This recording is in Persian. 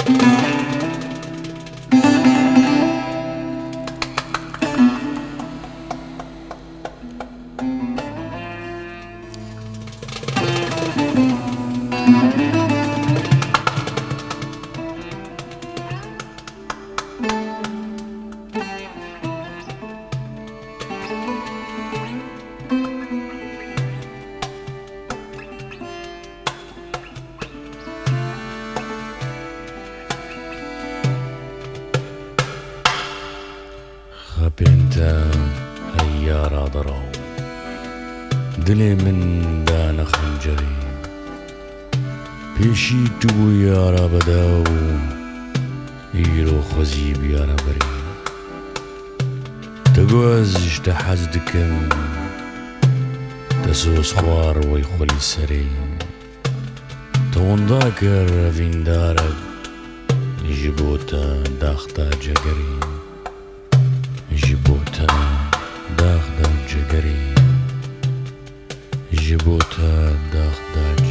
خەپێنتە هەیارا دەڕاو دلێ من دانە خەنجەری پێشی تو بوو یارا بەدا و ئیرۆ خۆزی بیارە بەری دەگوازش دە حەز دکەم دەسۆز خوار وەی خۆلی سەری تەوەندا کە ڕەڤیندارە ji bo te daxta cegerî ji bo te daxta cegerî ji bo te daxta